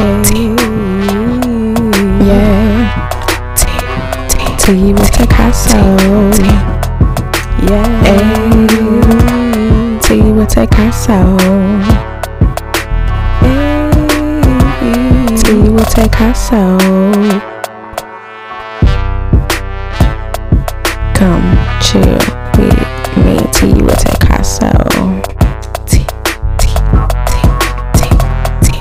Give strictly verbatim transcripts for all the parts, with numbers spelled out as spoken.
yeah. T with Picasso, yeah. T with Picasso, T with Picasso. Come chill with me, T with Picasso. T, T, T, T, T.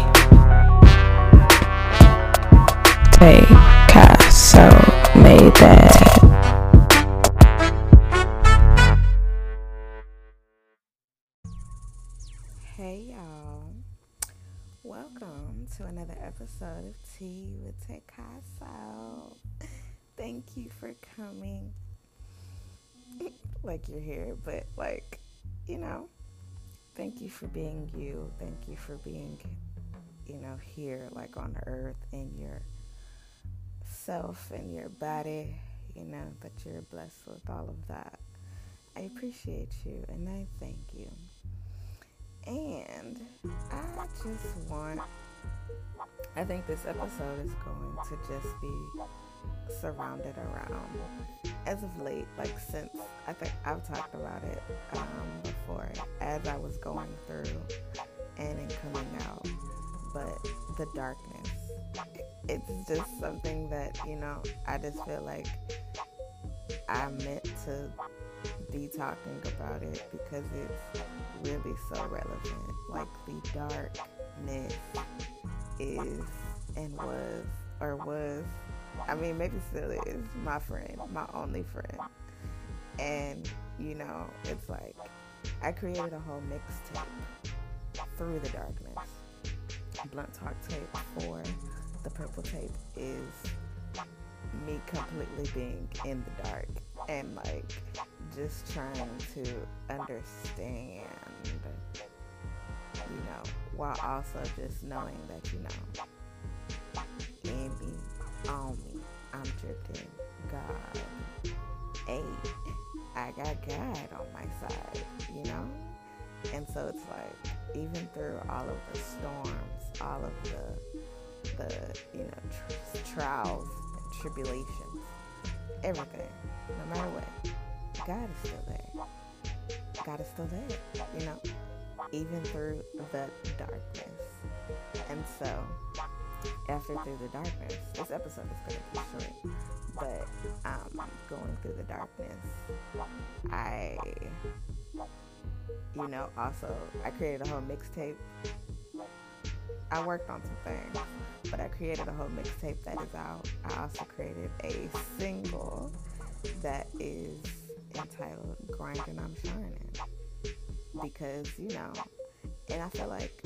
Picasso made that. Hey y'all, welcome to another episode of Tea with Picasso. Thank you for coming. Like you're here, but like, you know, thank you for being you. Thank you for being, you know, here like on earth in your self and your body, you know, that you're blessed with all of that. I appreciate you and I thank you. And I just want, I think this episode is going to just be surrounded around, as of late, like since, I think I've talked about it um, before, as I was going through and in coming out, but the darkness, it's just something that, you know, I just feel like I meant to be talking about it because it's really so relevant. Like the darkness is and was or was I mean maybe still is my friend, my only friend. And you know, it's like I created a whole mixtape through the darkness. Blunt Talk tape for the purple tape is me completely being in the dark and like just trying to understand, you know, while also just knowing that, you know, in me, on me, I'm drifting God. Hey, I got God on my side, you know? And so it's like, even through all of the storms, all of the, the you know, tr- trials, and tribulations, everything, no matter what, God is still there. God is still there, you know, even through the darkness. And so, after Through the Darkness, this episode is going to be short, but um, going through the darkness, I, you know, also, I created a whole mixtape. I worked on some things, but I created a whole mixtape that is out. I also created a single that is entitled Grinding I'm Shining, because, you know, and I feel like,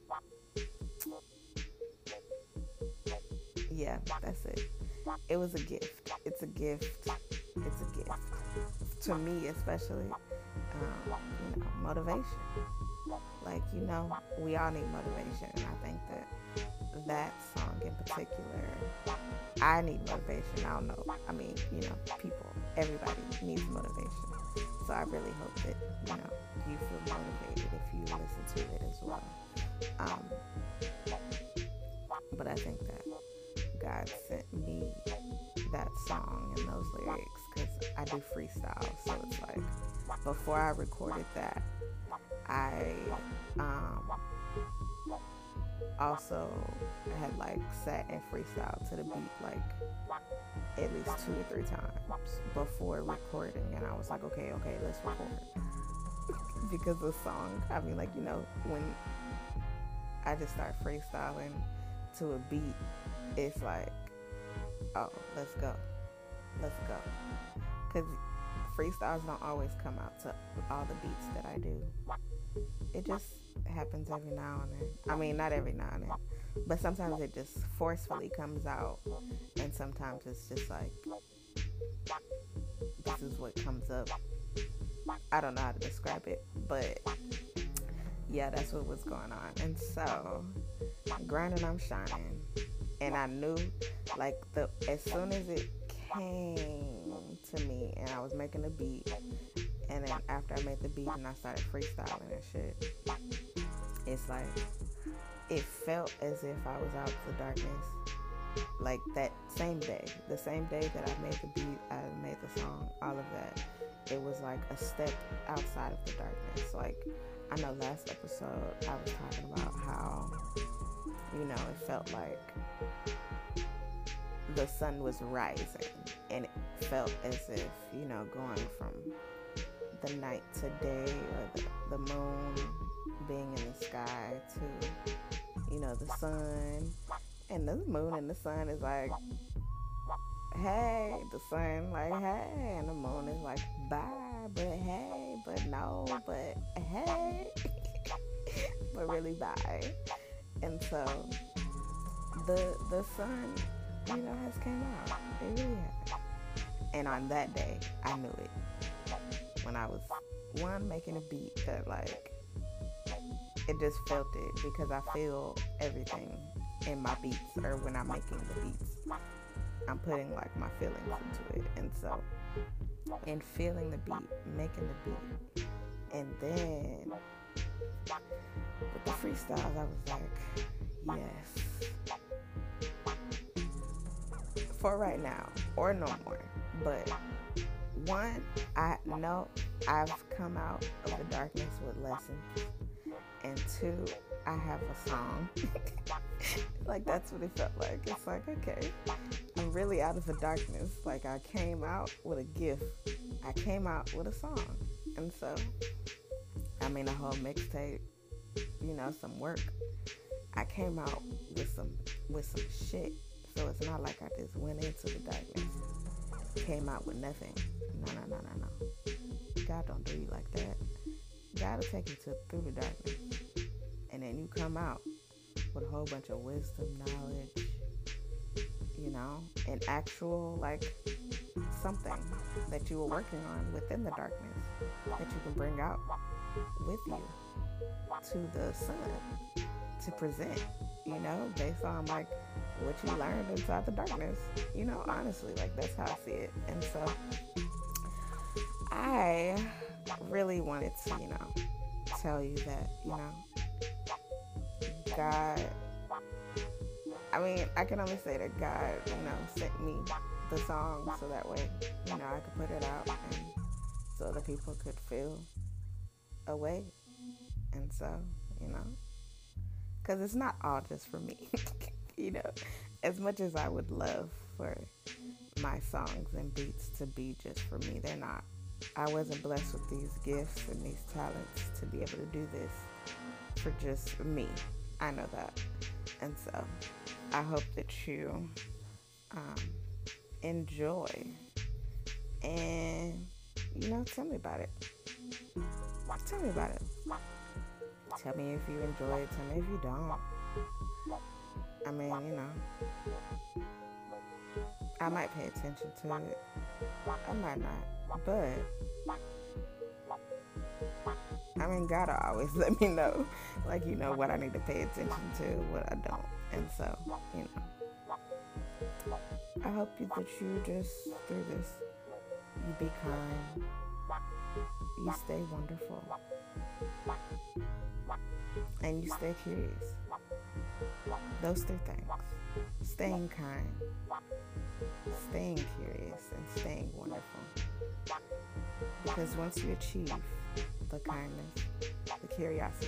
yeah, that's it. It was a gift. It's a gift. It's a gift. To me, especially, um, you know, motivation. Like, you know, we all need motivation, and I think that that song in particular, I need motivation. I don't know. I mean, you know, people, everybody needs motivation. So I really hope that, you know, you feel motivated if you listen to it as well. Um, but I think that God sent me that song and those lyrics because I do freestyle. So it's like, before I recorded that, I um, also had like sat and freestyle to the beat like at least two or three times before recording, and I was like, okay, okay, let's record. Because the song, I mean, like, you know, when I just start freestyling to a beat, it's like, oh, let's go, let's go. Because freestyles don't always come out to all the beats that I do. It just happens every now and then. I mean, not every now and then, but sometimes it just forcefully comes out, and sometimes it's just like, this is what comes up. I don't know how to describe it, but yeah, that's what was going on. And so, Grinding I'm Shining, and I knew, like, the as soon as it came to me and I was making the beat, and then after I made the beat and I started freestyling and shit, it's like, it felt as if I was out of the darkness. Like that same day, the same day that I made the beat, I made the song, all of that. It was like a step outside of the darkness. Like, I know last episode I was talking about how, you know, it felt like the sun was rising, and it felt as if, you know, going from the night to day, or the, the moon being in the sky to, you know, the sun. And the moon and the sun is like, hey, the sun like, hey, and the moon is like, bye, but hey, but no, but hey, but really bye. And so the the sun, you know, has came out. It really has. And on that day, I knew it. When I was, one, making a beat that, like, it just felt it, because I feel everything in my beats, or when I'm making the beats, I'm putting like my feelings into it. And so, in feeling the beat, making the beat, and then with the freestyles, I was like, yes, for right now, or no more. But one, I know I've come out of the darkness with lessons, and two, I have a song. Like, that's what it felt like. It's like, okay, I'm really out of the darkness. Like, I came out with a gift. I came out with a song. And so, I mean, a whole mixtape, you know, some work. I came out with some with some shit. So it's not like I just went into the darkness, came out with nothing. No, no, no, no, no. God don't do you like that. God will take you to through the darkness, and then you come out with a whole bunch of wisdom, knowledge, you know, and actual, like, something that you were working on within the darkness that you can bring out with you to the sun to present, you know, based on, like, what you learned inside the darkness, you know, honestly, like, that's how I see it. And so I really wanted to, you know, tell you that, you know, God, I mean, I can only say that God, you know, sent me the song so that way, you know, I could put it out, and so the people could feel a way. And so, you know, because it's not all just for me. You know, as much as I would love for my songs and beats to be just for me, they're not. I wasn't blessed with these gifts and these talents to be able to do this for just me. I know that. And so I hope that you um, enjoy, and, you know, tell me about it. Tell me about it. Tell me if you enjoy it. Tell me if you don't. I mean, you know, I might pay attention to it. I might not. But, I mean, God will always let me know, like, you know, what I need to pay attention to, what I don't. And so, you know, I hope you, that you just, through this, you be kind, you stay wonderful, and you stay curious. Those three things: staying kind, staying curious, and staying wonderful. Because once you achieve the kindness, the curiosity,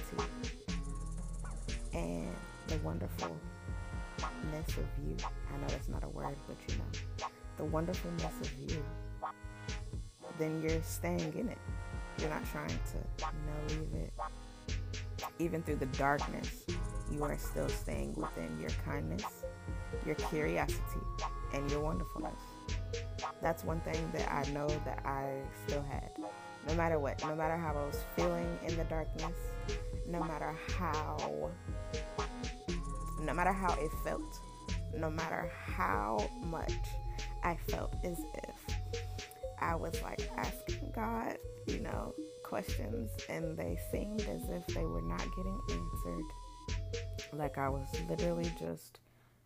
and the wonderfulness of you, I know that's not a word, but you know, the wonderfulness of you, then you're staying in it. You're not trying to, you know, leave it. Even through the darkness, you are still staying within your kindness, your curiosity, and your wonderfulness. That's one thing that I know that I still had. No matter what, no matter how I was feeling in the darkness, no matter how, no matter how it felt, no matter how much I felt as if I was like asking God, you know, questions, and they seemed as if they were not getting answered. Like I was literally just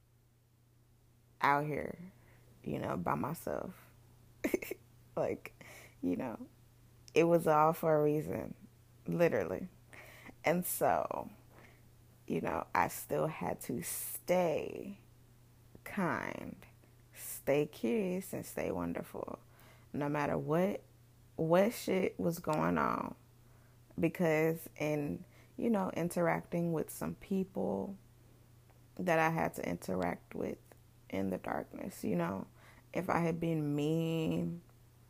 out here, you know, by myself. Like, you know, it was all for a reason, literally. And so, you know, I still had to stay kind, stay curious, and stay wonderful, no matter what what shit was going on. Because in, you know, interacting with some people that I had to interact with in the darkness, you know, if I had been mean,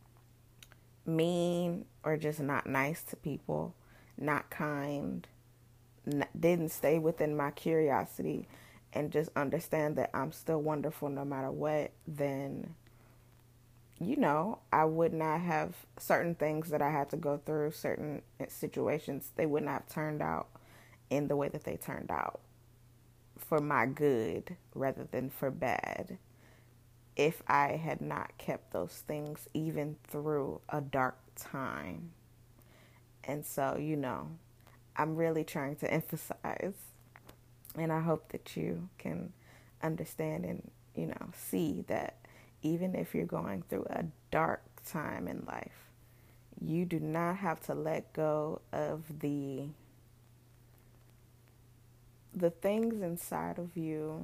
mean, or just not nice to people, not kind, n- didn't stay within my curiosity and just understand that I'm still wonderful no matter what, then, you know, I would not have certain things that I had to go through, certain situations, they would not have turned out in the way that they turned out for my good rather than for bad, if I had not kept those things even through a dark time. And so, you know, I'm really trying to emphasize, and I hope that you can understand and, you know, see that even if you're going through a dark time in life, you do not have to let go of the the things inside of you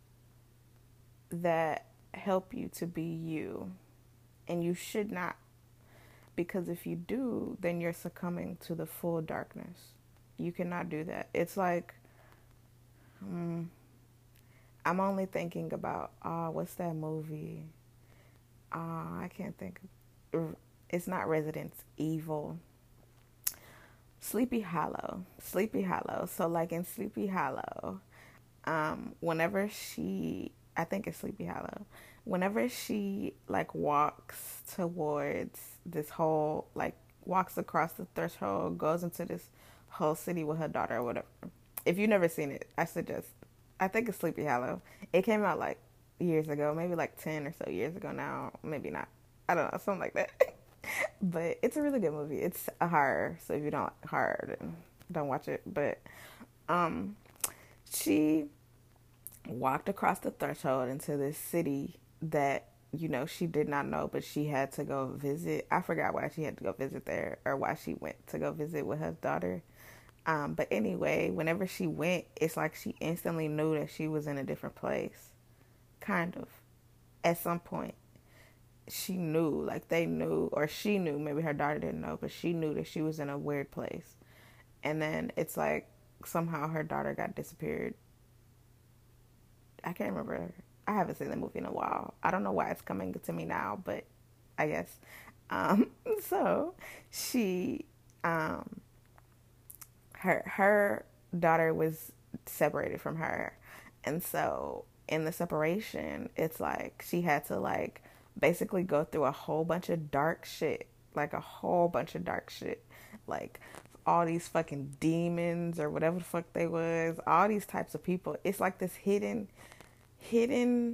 that help you to be you. And you should not, because if you do, then you're succumbing to the full darkness. You cannot do that. It's like, um, I'm only thinking about, ah, uh, what's that movie? Ah, uh, I can't think of, it's not Resident Evil. Sleepy Hollow. Sleepy Hollow. So like in Sleepy Hollow, um, whenever she, I think it's Sleepy Hollow, whenever she like walks towards this whole, like walks across the threshold, goes into this whole city with her daughter or whatever. If you've never seen it, I suggest, I think it's Sleepy Hollow. It came out like years ago, maybe like ten or so years ago now, maybe not. I don't know, something like that. But it's a really good movie. It's a horror, so if you don't like horror, then don't watch it. But um, she walked across the threshold into this city that, you know, she did not know, but she had to go visit. I forgot why she had to go visit there, or why she went to go visit with her daughter. Um, but anyway, whenever she went, it's like she instantly knew that she was in a different place. Kind of. At some point. She knew, like they knew, or she knew, maybe her daughter didn't know, but she knew that she was in a weird place. And then it's like somehow her daughter got disappeared. I can't remember. I haven't seen the movie in a while. I don't know why it's coming to me now, but I guess. Um, so she, um, her, her daughter was separated from her. And so in the separation, it's like she had to like basically go through a whole bunch of dark shit, like a whole bunch of dark shit, like all these fucking demons or whatever the fuck they was, all these types of people. It's like this hidden, hidden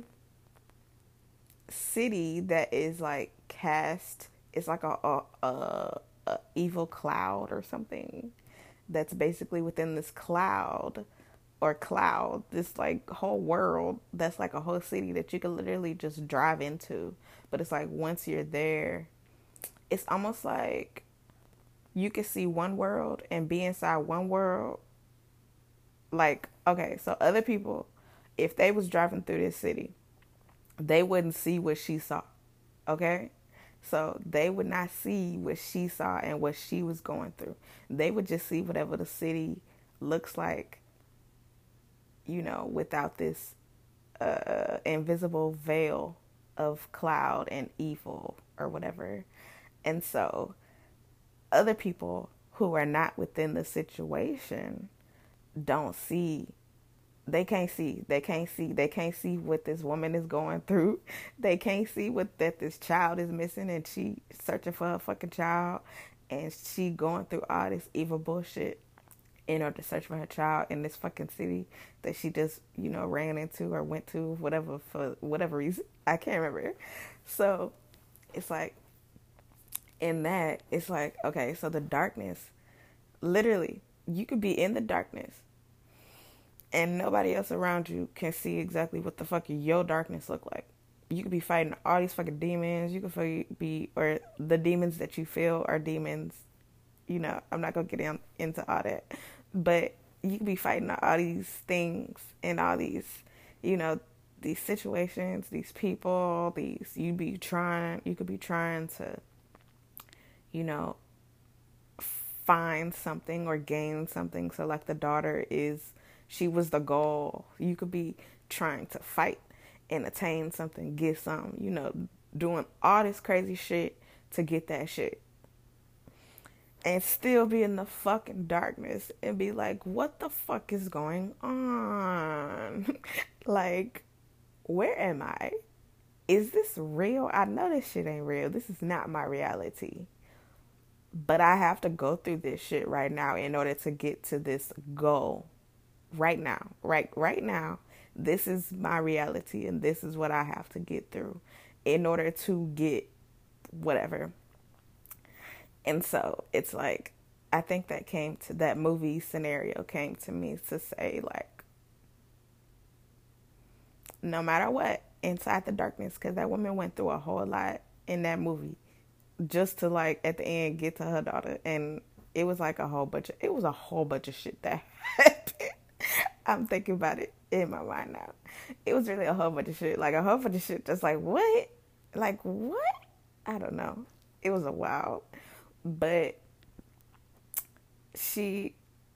city that is like cast. It's like a, a, a, a evil cloud or something that's basically within this cloud or cloud, this like whole world that's like a whole city that you can literally just drive into. But it's like once you're there, it's almost like you can see one world and be inside one world. Like, okay, so other people, if they was driving through this city, they wouldn't see what she saw. Okay? So they would not see what she saw and what she was going through. They would just see whatever the city looks like, you know, without this uh, invisible veil of cloud and evil or whatever. And so other people who are not within the situation don't see, they can't see, they can't see, they can't see what this woman is going through. They can't see what that this child is missing and she searching for her fucking child and she going through all this evil bullshit in order to search for her child in this fucking city that she just, you know, ran into or went to, whatever, for whatever reason. I can't remember. So it's like, in that, it's like, okay, so the darkness, literally, you could be in the darkness and nobody else around you can see exactly what the fuck your darkness look like. You could be fighting all these fucking demons. You could be, or the demons that you feel are demons. You know, I'm not going to get in, into all that. But you could be fighting all these things and all these, you know, these situations, these people, these, you be trying, you could be trying to, you know, find something or gain something. So like the daughter is, she was the goal. You could be trying to fight and attain something, get some, you know, doing all this crazy shit to get that shit. And still be in the fucking darkness and be like, what the fuck is going on? Like, where am I? Is this real? I know this shit ain't real. This is not my reality. But I have to go through this shit right now in order to get to this goal. Right now. Right right now. This is my reality and this is what I have to get through in order to get whatever. And so it's like, I think that came to, that movie scenario came to me to say, like, no matter what, inside the darkness, because that woman went through a whole lot in that movie just to, like, at the end get to her daughter. And it was like a whole bunch of, it was a whole bunch of shit that happened. I'm thinking about it in my mind now. It was really a whole bunch of shit, like a whole bunch of shit just like, what? Like, what? I don't know. It was a wild. But she,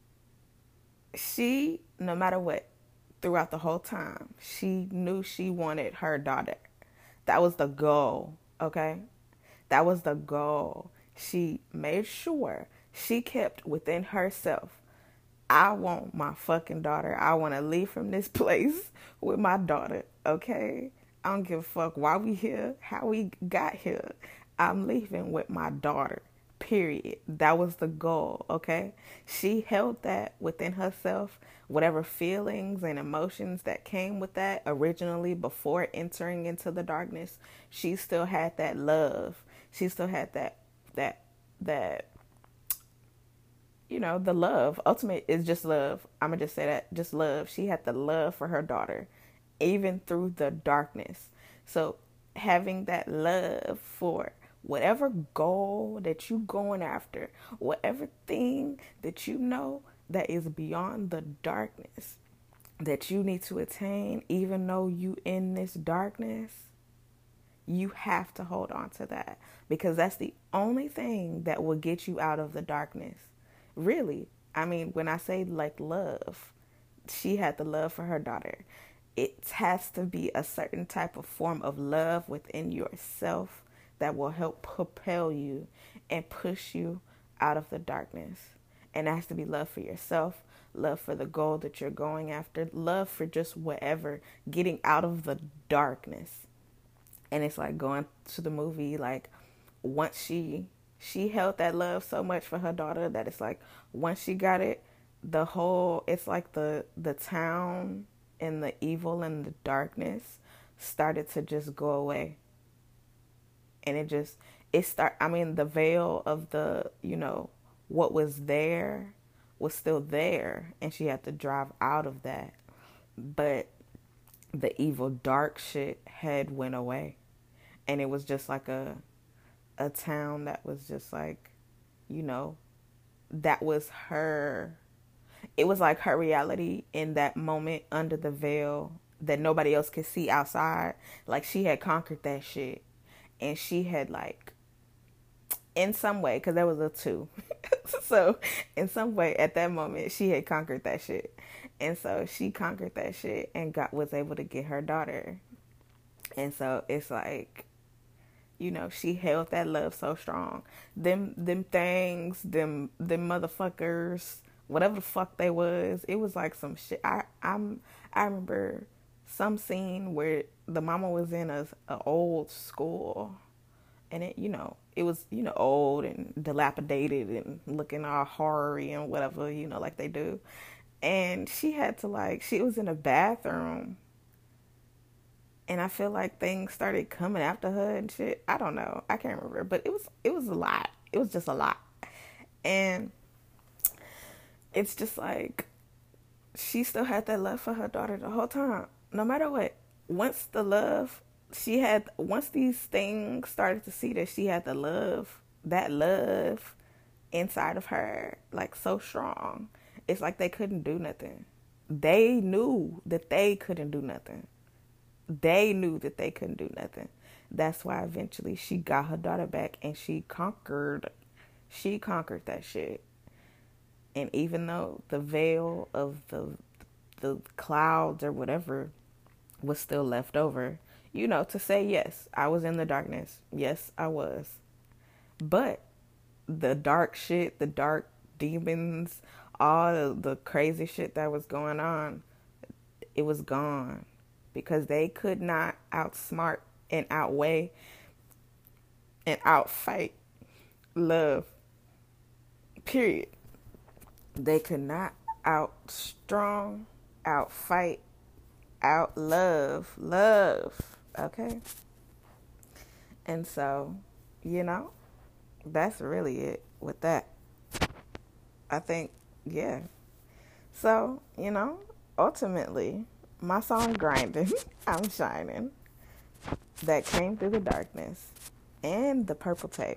she, no matter what, throughout the whole time, she knew she wanted her daughter. That was the goal, okay? That was the goal. She made sure she kept within herself, I want my fucking daughter. I want to leave from this place with my daughter, okay? I don't give a fuck why we here, how we got here. I'm leaving with my daughter. Period. That was the goal, okay? She held that within herself, whatever feelings and emotions that came with that originally before entering into the darkness. She still had that love. She still had that, that, that, you know, the love. Ultimate is just love. I'm going to just say that, just love. She had the love for her daughter, even through the darkness. So having that love for whatever goal that you going after, whatever thing that you know that is beyond the darkness that you need to attain, even though you in this darkness, you have to hold on to that, because that's the only thing that will get you out of the darkness. Really. I mean, when I say like love, she had the love for her daughter. It has to be a certain type of form of love within yourself that will help propel you and push you out of the darkness. And it has to be love for yourself, love for the goal that you're going after, love for just whatever, getting out of the darkness. And it's like going to the movie, like once she, she held that love so much for her daughter that it's like, once she got it, the whole, it's like the, the town and the evil and the darkness started to just go away. And it just, it start, I mean, the veil of the, you know, what was there was still there. And she had to drive out of that. But the evil, dark shit had went away. And it was just like a, a town that was just like, you know, that was her, it was like her reality in that moment under the veil that nobody else could see outside. Like she had conquered that shit. And she had like, in some way, because there was a two. So in some way at that moment, she had conquered that shit. And so she conquered that shit and got, was able to get her daughter. And so it's like, you know, she held that love so strong. Them, them things, them, them motherfuckers, whatever the fuck they was, it was like some shit. I, I'm, I remember some scene where the mama was in a, a old school, and it, you know, it was, you know, old and dilapidated and looking all hoary and whatever, you know, like they do. And she had to like, she was in a bathroom, and I feel like things started coming after her and shit. I don't know. I can't remember, but it was, it was a lot. It was just a lot. And it's just like, she still had that love for her daughter the whole time. No matter what, once the love, she had, once these things started to see that she had the love, that love inside of her, like so strong, It's like they couldn't do nothing. They knew that they couldn't do nothing. They knew that they couldn't do nothing. That's why eventually she got her daughter back and she conquered, she conquered that shit. And even though the veil of the the clouds or whatever was still left over, you know, to say, yes, I was in the darkness. Yes, I was. But the dark shit, the dark demons, all of the crazy shit that was going on, it was gone. Because they could not outsmart and outweigh and outfight love. Period. They could not outstrong, outfight, outlove, love. Okay? And so, you know, that's really it with that. I think, yeah. So, you know, ultimately, my song Grinding, I'm Shining, that came through the darkness, and the Purple Tape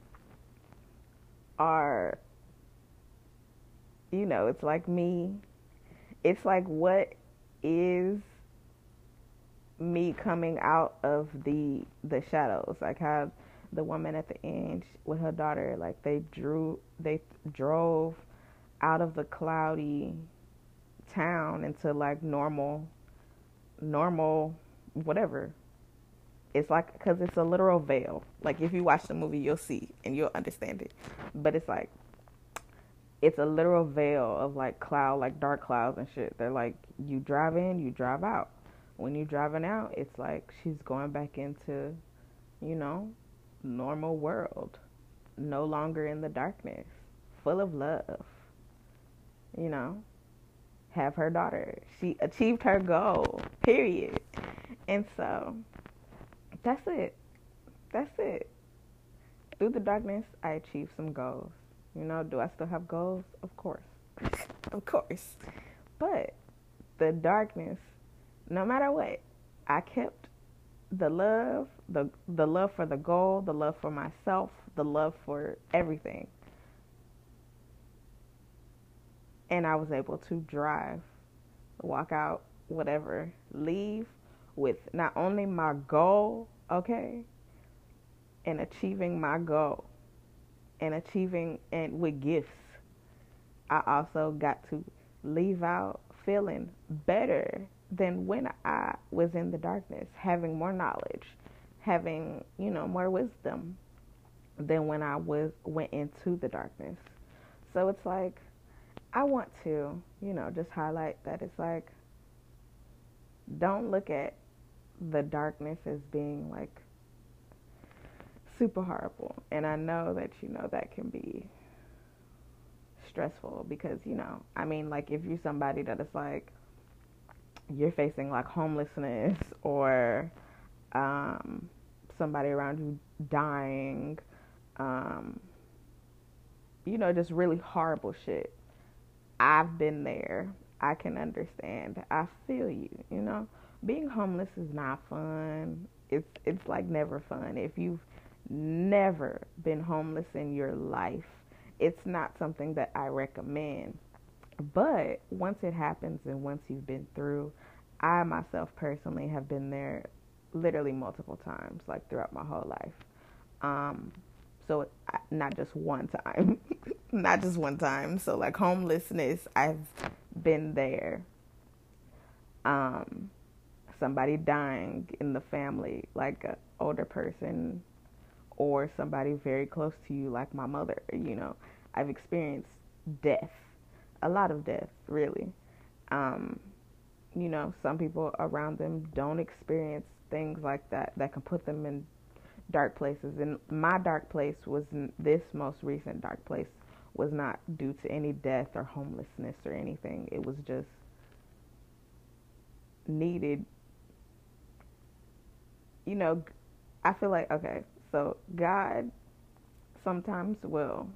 are, you know, it's like me. It's like what is me coming out of the the shadows. Like how the woman at the end with her daughter, like they drew, they drove out of the cloudy town into like normal, normal, whatever. It's like, because it's a literal veil. Like if you watch the movie, you'll see and you'll understand it. But it's like, it's a literal veil of like cloud, like dark clouds and shit. They're like, you drive in, you drive out. When you're driving out, it's like she's going back into, you know, normal world. No longer in the darkness. Full of love. You know, have her daughter. She achieved her goal. Period. And so, that's it. That's it. Through the darkness, I achieved some goals. You know, do I still have goals? Of course. Of course. But the darkness, no matter what, I kept the love, the the love for the goal, the love for myself, the love for everything. And I was able to drive, walk out, whatever, leave with not only my goal, okay, and achieving my goal, and achieving, and with gifts, I also got to leave out feeling better than when I was in the darkness, having more knowledge, having, you know, more wisdom than when I was went into the darkness. So it's like, I want to, you know, just highlight that it's like, don't look at the darkness as being like super horrible. And I know that, you know, that can be stressful because, you know, I mean, like if you're somebody that is like, you're facing like homelessness or um, somebody around you dying, um, you know, just really horrible shit. I've been there. I can understand. I feel you, you know. Being homeless is not fun. It's it's like never fun. If you've never been homeless in your life, it's not something that I recommend. But once it happens and once you've been through, I myself personally have been there literally multiple times, like throughout my whole life. Um, so not just one time, not just one time. So like homelessness, I've been there. Um, somebody dying in the family, like an older person or somebody very close to you, like my mother, you know, I've experienced death, a lot of death, really. Um, you know, some people around them don't experience things like that, that can put them in dark places. And my dark place was, this most recent dark place was not due to any death or homelessness or anything. It was just needed, you know, I feel like, okay, so God sometimes will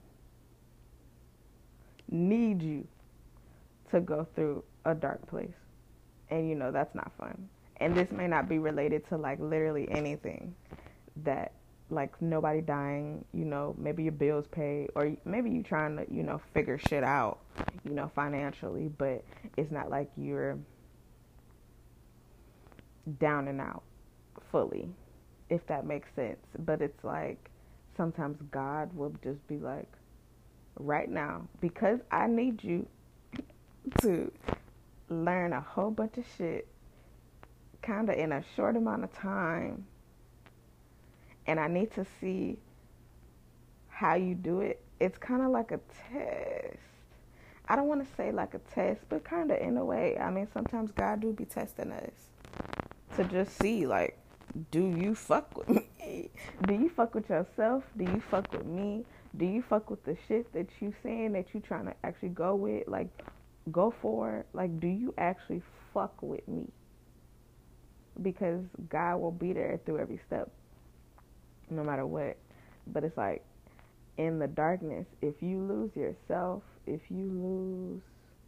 need you to go through a dark place. And, you know, that's not fun. And this may not be related to, like, literally anything that like nobody dying, you know, maybe your bills paid, or maybe you trying to, you know, figure shit out, you know, financially, but it's not like you're down and out fully, if that makes sense. But it's like sometimes God will just be like, right now, because I need you to learn a whole bunch of shit kind of in a short amount of time, and I need to see how you do it. It's kind of like a test. I don't want to say like a test, but kind of in a way. I mean, sometimes God do be testing us to just see, like, do you fuck with me? Do you fuck with yourself? Do you fuck with me? Do you fuck with the shit that you saying that you trying to actually go with? Like, go for? Like, do you actually fuck with me? Because God will be there through every step, no matter what. But it's like, in the darkness, if you lose yourself, if you lose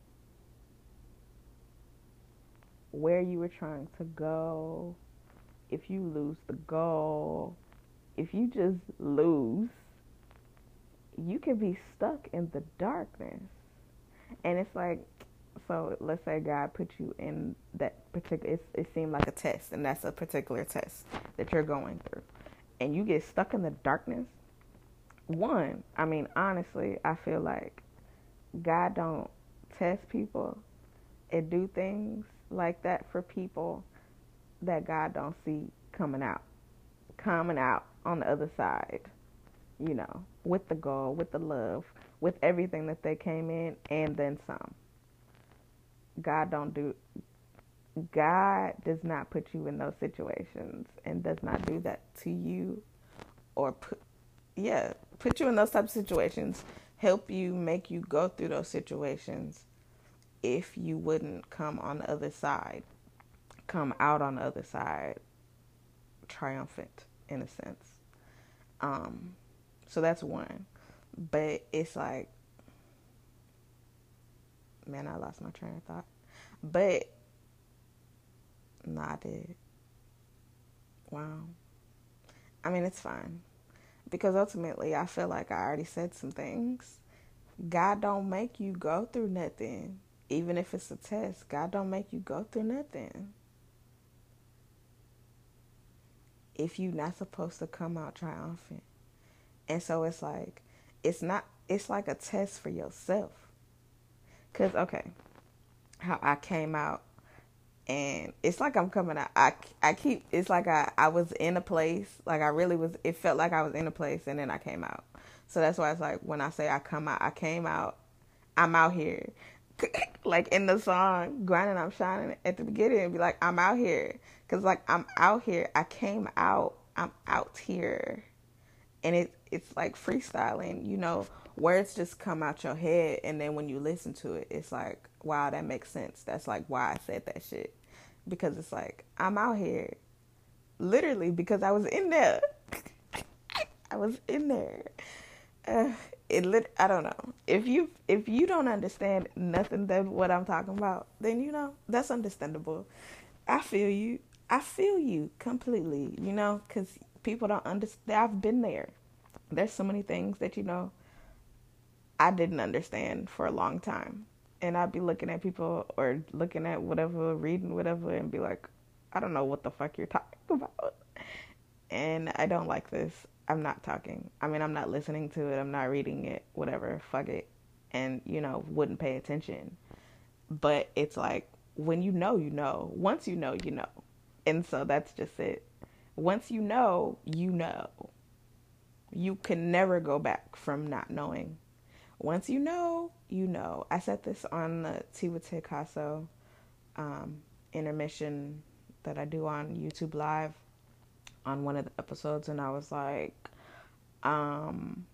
where you were trying to go, if you lose the goal, if you just lose, you can be stuck in the darkness. And it's like, so let's say God put you in that particular, it, it seemed like a test, and that's a particular test that you're going through, and you get stuck in the darkness. One, I mean, honestly, I feel like God don't test people and do things like that for people that God don't see coming out, coming out on the other side, you know, with the goal, with the love, with everything that they came in, and then some. God don't do, God does not put you in those situations, and does not do that to you, or put, yeah, put you in those type of situations, help you, make you go through those situations if you wouldn't come on the other side, come out on the other side triumphant, in a sense. Um, so that's one. But it's like, man, I lost my train of thought. But, nah, I did. Wow. I mean, it's fine. Because ultimately, I feel like I already said some things. God don't make you go through nothing. Even if it's a test, God don't make you go through nothing if you're not supposed to come out triumphant. And so it's like, it's not, it's like a test for yourself. Because, okay, how I came out, and it's like I'm coming out. I, I keep, it's like I, I was in a place, like I really was, it felt like I was in a place, and then I came out. So that's why it's like, when I say I come out, I came out, I'm out here. Like in the song, Grinding, I'm Shining, at the beginning, it'd be like, I'm out here. Because like, I'm out here. I came out. I'm out here. And it it's like freestyling, you know, words just come out your head. And then when you listen to it, it's like, wow, that makes sense. That's like why I said that shit. Because it's like, I'm out here. Literally, because I was in there. I was in there. Uh, it lit. I don't know. If you if you don't understand nothing that what I'm talking about, then you know that's understandable. I feel you. I feel you completely. You know, because people don't understand. I've been there. There's so many things that you know I didn't understand for a long time, and I'd be looking at people or looking at whatever, reading whatever, and be like, I don't know what the fuck you're talking about, and I don't like this. I'm not talking. I mean, I'm not listening to it. I'm not reading it, whatever, fuck it. And, you know, wouldn't pay attention. But it's like, when you know, you know. Once you know, you know. And so that's just it. Once you know, you know. You can never go back from not knowing. Once you know, you know. I said this on the Tea with Tekaso um, intermission that I do on YouTube Live on one of the episodes, and I was like, um,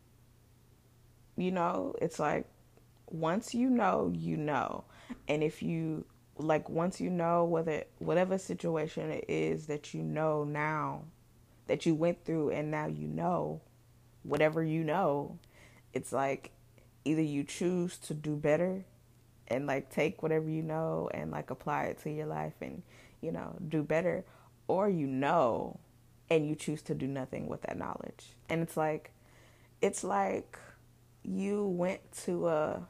you know, it's like, once you know, you know. And if you, like, once you know, whether, whatever situation it is that you know now, that you went through, and now you know, whatever you know, it's like, either you choose to do better, and, like, take whatever you know, and, like, apply it to your life, and, you know, do better, or you know, and you choose to do nothing with that knowledge. And it's like, it's like you went to a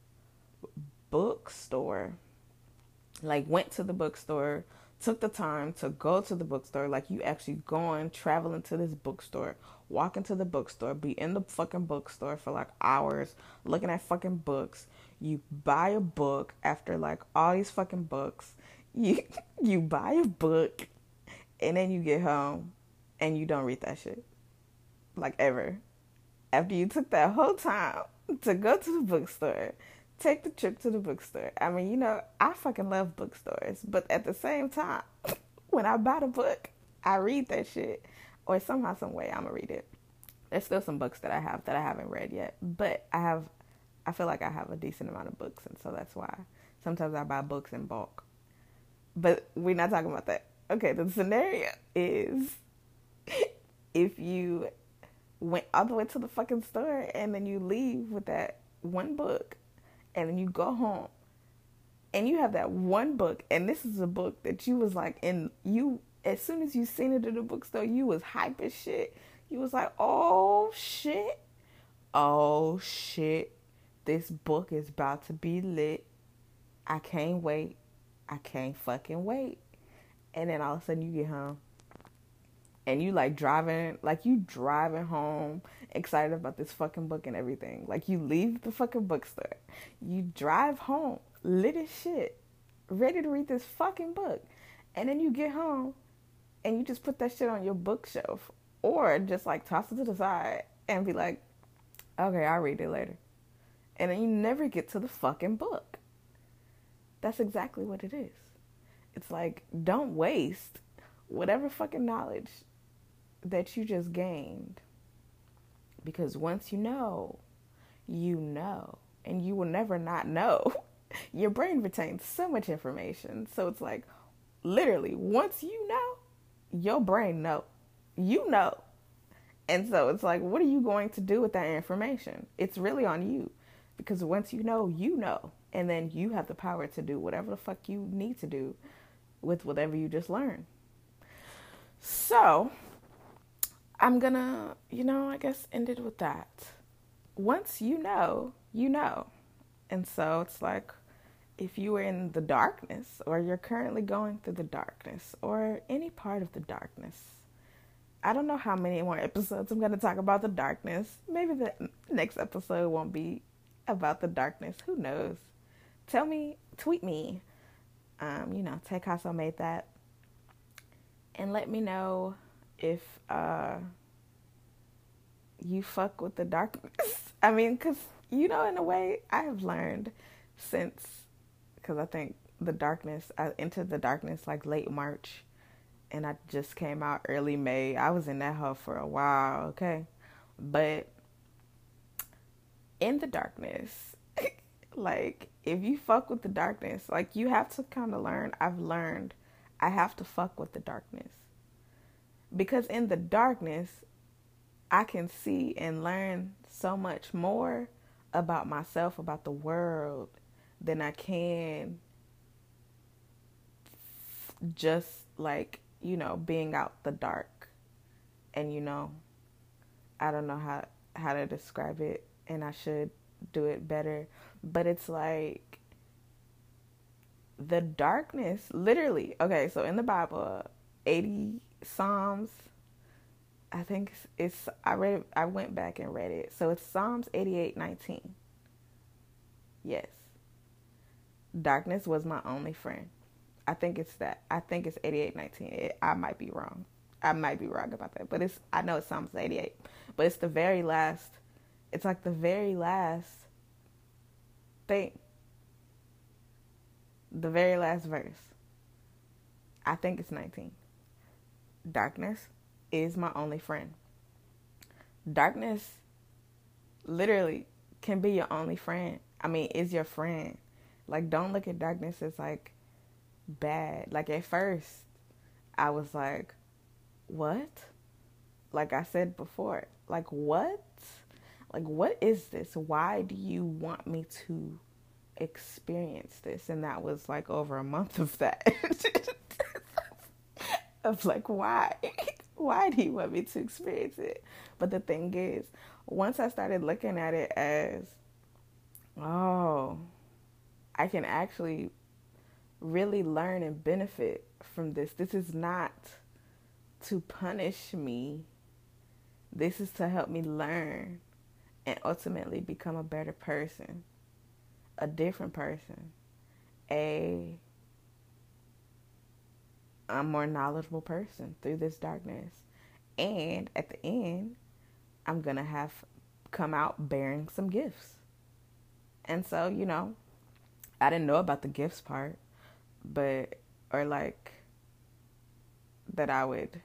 bookstore, like went to the bookstore, took the time to go to the bookstore, like you actually going, traveling to this bookstore, walk into the bookstore, be in the fucking bookstore for like hours, looking at fucking books. You buy a book after like all these fucking books. You you buy a book, and then you get home, and you don't read that shit, like ever. After you took that whole time to go to the bookstore, take the trip to the bookstore. I mean, you know, I fucking love bookstores, but at the same time, when I buy the book, I read that shit, or somehow, some way, I'm gonna read it. There's still some books that I have that I haven't read yet, but I have, I feel like I have a decent amount of books, and so that's why sometimes I buy books in bulk. But we're not talking about that. Okay, the scenario is if you went all the way to the fucking store and then you leave with that one book, and then you go home and you have that one book, and this is a book that you was like, in you, as soon as you seen it in the bookstore, you was hype as shit. You was like, oh shit, oh shit, this book is about to be lit. I can't wait. I can't fucking wait. And then all of a sudden you get home, and you like driving, like you driving home, excited about this fucking book and everything. Like you leave the fucking bookstore, you drive home, lit as shit, ready to read this fucking book. And then you get home, and you just put that shit on your bookshelf, or just like toss it to the side and be like, okay, I'll read it later. And then you never get to the fucking book. That's exactly what it is. It's like, don't waste whatever fucking knowledge that you just gained. Because once you know, you know. And you will never not know. Your brain retains so much information. So it's like, literally, once you know, your brain know. You know. And so it's like, what are you going to do with that information? It's really on you. Because once you know, you know. And then you have the power to do whatever the fuck you need to do with whatever you just learned. So, I'm gonna, you know, I guess end it with that. Once you know, you know. And so it's like, if you were in the darkness, or you're currently going through the darkness, or any part of the darkness, I don't know how many more episodes I'm going to talk about the darkness. Maybe the next episode won't be about the darkness. Who knows? Tell me, tweet me, um, you know, Tay Casso made that. And let me know if uh, you fuck with the darkness. I mean, because, you know, in a way, I have learned since, because I think the darkness, I entered the darkness like late March, and I just came out early May. I was in that hole for a while, okay? But in the darkness, like, if you fuck with the darkness, like, you have to kind of learn, I've learned, I have to fuck with the darkness. Because in the darkness, I can see and learn so much more about myself, about the world, than I can just, like, you know, being out the dark. And, you know, I don't know how, how to describe it, and I should do it better. But it's like the darkness, literally. Okay, so in the Bible, eighty Psalms, I think it's, it's I read I went back and read it. So it's Psalms eighty-eight nineteen. Yes. Darkness was my only friend. I think it's that. I think it's eighty-eight nineteen. It, I might be wrong. I might be wrong about that. But it's I know it's Psalms eighty-eight. But it's the very last, it's like the very last thing. The very last verse. I think it's nineteen. Darkness is my only friend. Darkness literally can be your only friend. I mean, is your friend. Like, don't look at darkness as like bad. Like, at first I was like, what? Like I said before, like, what? Like, what is this? Why do you want me to experience this? And that was like over a month of that. Of like, why? Why do you want me to experience it? But the thing is, once I started looking at it as, oh, I can actually really learn and benefit from this. This is not to punish me. This is to help me learn and ultimately become a better person, a different person, a, a more knowledgeable person through this darkness. And at the end, I'm going to have come out bearing some gifts. And so, you know, I didn't know about the gifts part, but, or like, that I would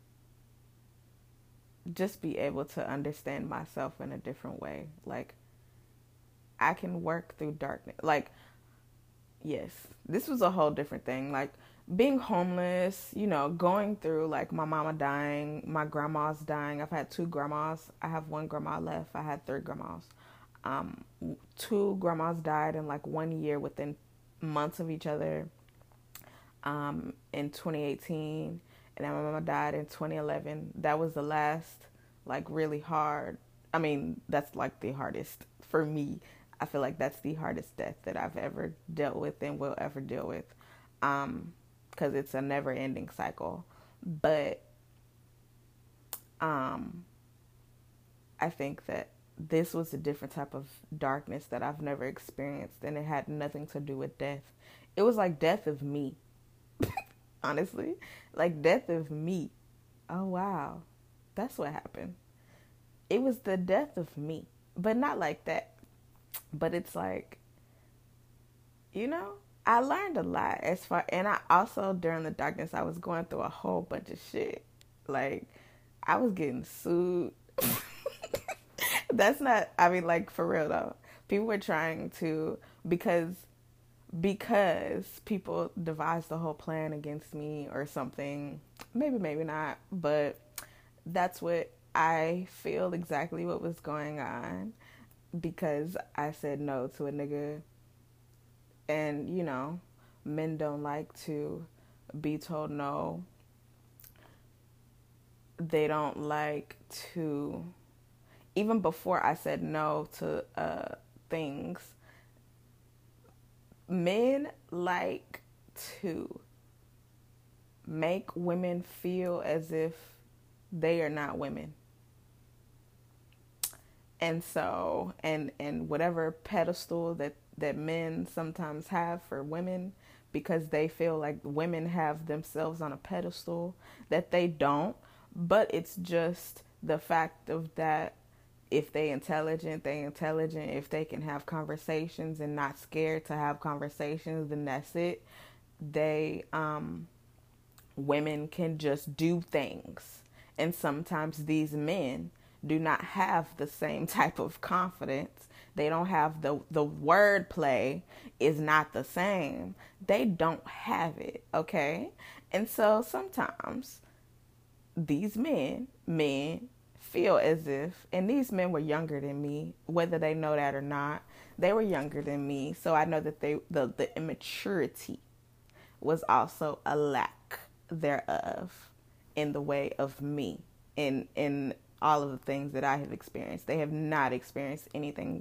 just be able to understand myself in a different way. Like, I can work through darkness. Like, yes, this was a whole different thing. Like, being homeless, you know, going through, like, my mama dying, my grandma's dying. I've had two grandmas. I have one grandma left. I had three grandmas. Um, two grandmas died in, like, one year within months of each other. Um, in twenty eighteen, and then my mama died in twenty eleven. That was the last, like, really hard. I mean, that's, like, the hardest for me. I feel like that's the hardest death that I've ever dealt with and will ever deal with. Um, because it's a never-ending cycle. But um, I think that this was a different type of darkness that I've never experienced, and it had nothing to do with death. It was like death of me, honestly. Like death of me. Oh, wow. That's what happened. It was the death of me, but not like that. But it's like, you know, I learned a lot as far, and I also, during the darkness, I was going through a whole bunch of shit. Like, I was getting sued. That's not, I mean, like, for real though. People were trying to, because, because people devised the whole plan against me or something. Maybe, maybe not, but that's what I feel exactly what was going on, because I said no to a nigga. And, you know, men don't like to be told no. They don't like to, even before I said no to uh, things, men like to make women feel as if they are not women. And so, and, and whatever pedestal that, that men sometimes have for women, because they feel like women have themselves on a pedestal that they don't. But it's just the fact of that if they intelligent, they intelligent. If they can have conversations and not scared to have conversations, then that's it. They, um, women can just do things. And sometimes these men do not have the same type of confidence. They don't have the, the wordplay is not the same. They don't have it, okay? And so sometimes these men, men feel as if, and these men were younger than me, whether they know that or not, they were younger than me. So I know that they, the, the immaturity was also a lack thereof in the way of me, in, in all of the things that I have experienced. They have not experienced anything,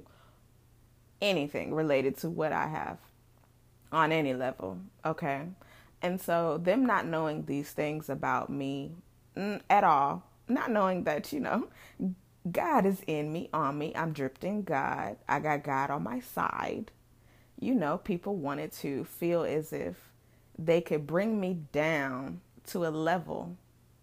anything related to what I have on any level. Okay. And so them not knowing these things about me at all, not knowing that, you know, God is in me, on me. I'm dripped in God. I got God on my side. You know, people wanted to feel as if they could bring me down to a level,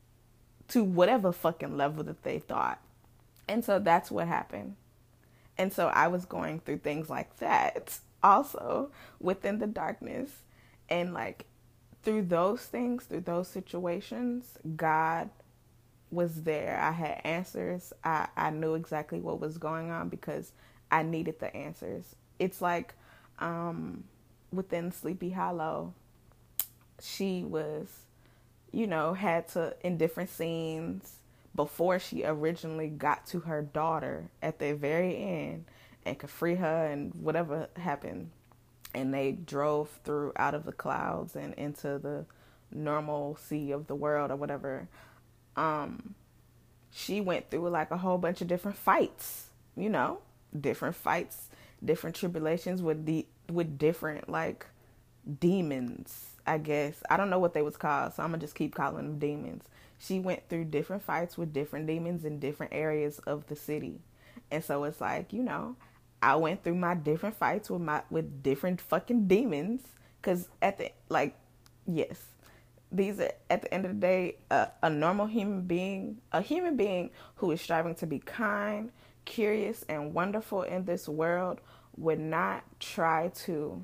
to whatever fucking level that they thought. And so that's what happened. And so I was going through things like that also within the darkness. And like through those things, through those situations, God was there. I had answers. I, I knew exactly what was going on because I needed the answers. It's like um, within Sleepy Hollow, she was, you know, had to, in different scenes, before she originally got to her daughter at the very end and could free her and whatever happened. And they drove through out of the clouds and into the normal sea of the world or whatever. Um, she went through like a whole bunch of different fights, you know, different fights, different tribulations with the with different like demons, I guess. I don't know what they was called, so I'm gonna just keep calling them demons. She went through different fights with different demons in different areas of the city. And so it's like, you know, I went through my different fights with my with different fucking demons, cuz at the like yes, these are, at the end of the day, uh, a normal human being, a human being who is striving to be kind, curious, and wonderful in this world would not try to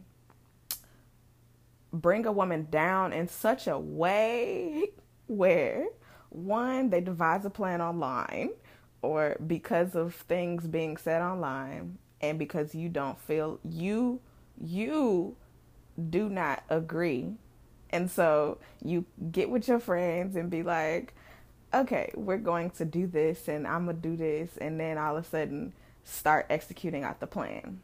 bring a woman down in such a way where, one, they devise a plan online, or because of things being said online, and because you don't feel, you, you do not agree. And so you get with your friends and be like, okay, we're going to do this and I'm going to do this. And then all of a sudden start executing out the plan.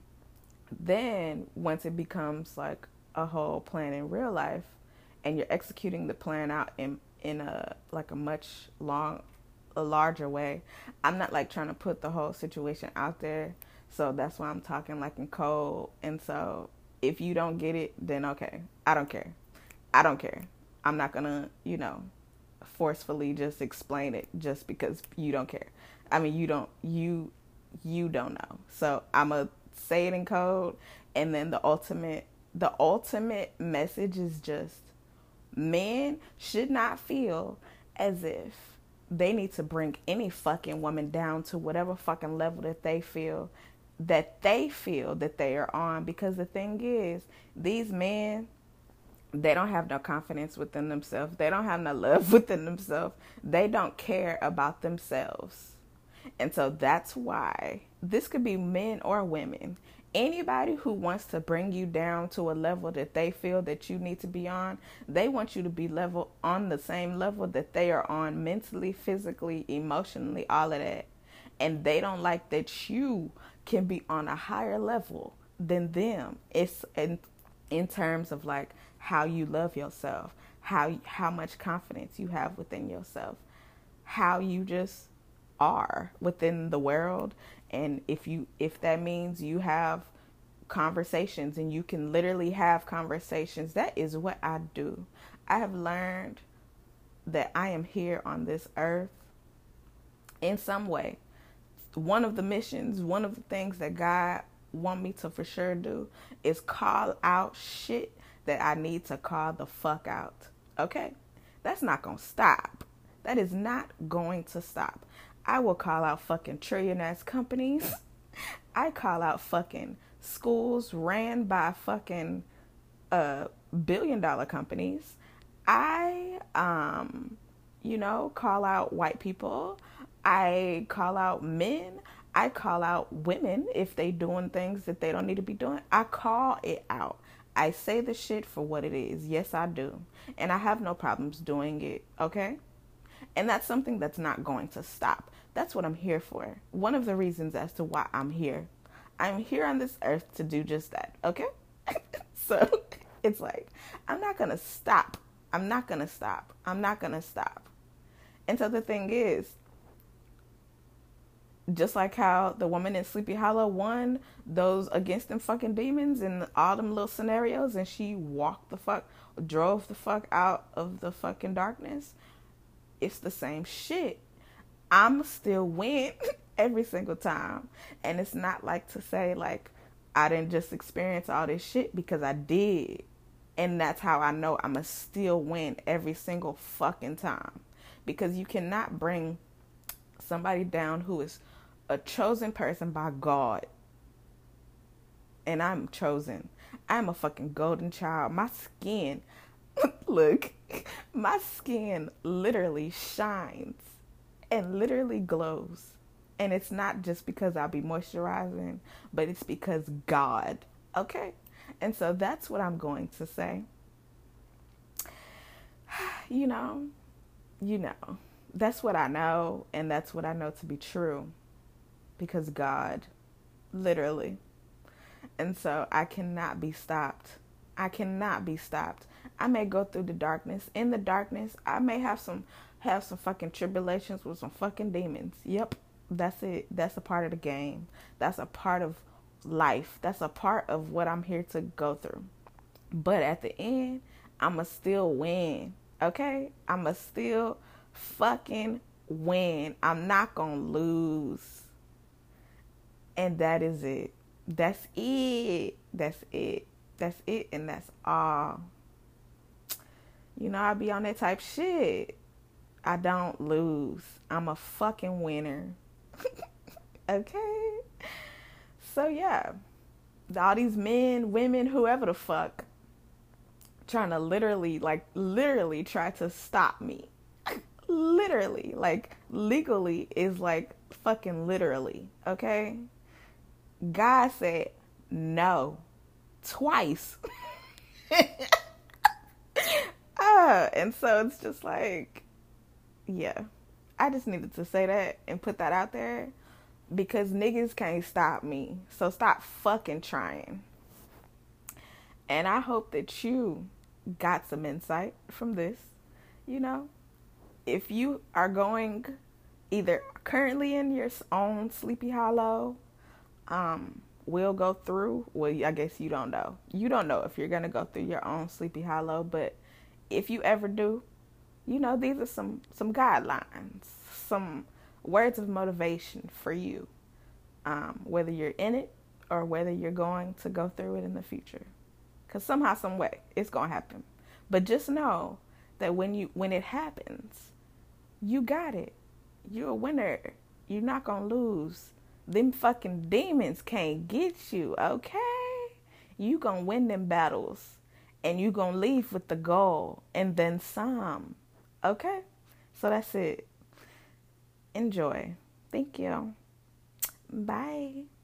Then once it becomes like a whole plan in real life and you're executing the plan out in, in a, like a much long, a larger way. I'm not like trying to put the whole situation out there. So that's why I'm talking like in code. And so if you don't get it, then okay, I don't care. I don't care. I'm not going to, you know, forcefully just explain it just because you don't care. I mean, you don't, you, you don't know. So I'm going to say it in code. And then the ultimate, the ultimate message is just men should not feel as if they need to bring any fucking woman down to whatever fucking level that they feel that they feel that they are on. Because the thing is, these men, they don't have no confidence within themselves. They don't have no love within themselves. They don't care about themselves. And so that's why this could be men or women. Anybody who wants to bring you down to a level that they feel that you need to be on, they want you to be level on the same level that they are on mentally, physically, emotionally, all of that. And they don't like that you can be on a higher level than them. It's in, in terms of like how you love yourself, how how much confidence you have within yourself, how you just are within the world. And if you if that means you have conversations and you can literally have conversations, that is what I do. I have learned that I am here on this earth in some way. One of the missions, one of the things that God want me to for sure do is call out shit that I need to call the fuck out. Okay? That's not gonna stop. That is not going to stop. I will call out fucking trillion ass companies. I call out fucking schools ran by fucking uh billion dollar companies. I um you know call out white people. I call out men. I call out women if they doing things that they don't need to be doing. I call it out. I say the shit for what it is. Yes, I do. And I have no problems doing it. Okay? And that's something that's not going to stop. That's what I'm here for. One of the reasons as to why I'm here. I'm here on this earth to do just that. Okay? So it's like, I'm not going to stop. I'm not going to stop. I'm not going to stop. And so the thing is, just like how the woman in Sleepy Hollow won those against them fucking demons in all them little scenarios, and she walked the fuck, drove the fuck out of the fucking darkness. It's the same shit. I'm still win every single time. And it's not like to say like I didn't just experience all this shit, because I did. And that's how I know I'ma still win every single fucking time. Because you cannot bring somebody down who is a chosen person by God. And I'm chosen. I'm a fucking golden child. My skin, look, my skin literally shines and literally glows. And it's not just because I'll be moisturizing, but it's because God. Okay? And so that's what I'm going to say. You know, you know, that's what I know. And that's what I know to be true. Because God, literally. And so I cannot be stopped. I cannot be stopped. I may go through the darkness. In the darkness, I may have some have some fucking tribulations with some fucking demons. Yep, that's it. That's a part of the game. That's a part of life. That's a part of what I'm here to go through. But at the end, I'ma still win. Okay? I'ma still fucking win. I'm not gonna lose. And that is it. That's it. That's it. That's it. And that's all. You know, I be on that type shit. I don't lose. I'm a fucking winner. Okay? So, yeah. All these men, women, whoever the fuck, trying to literally, like, literally try to stop me. Literally. Like, legally is like fucking literally. Okay? God said no. Twice. uh, and so it's just like, yeah. I just needed to say that and put that out there because niggas can't stop me. So stop fucking trying. And I hope that you got some insight from this. You know, if you are going either currently in your own Sleepy Hollow, um, will go through, well, I guess you don't know. You don't know if you're going to go through your own Sleepy Hollow, but if you ever do, you know, these are some, some guidelines, some words of motivation for you, um, whether you're in it or whether you're going to go through it in the future. Because somehow, some way, it's going to happen. But just know that when you when it happens, you got it. You're a winner. You're not going to lose. Them fucking demons can't get you, okay? You going to win them battles. And you going to leave with the goal and then some. Okay? So that's it. Enjoy. Thank you. Bye.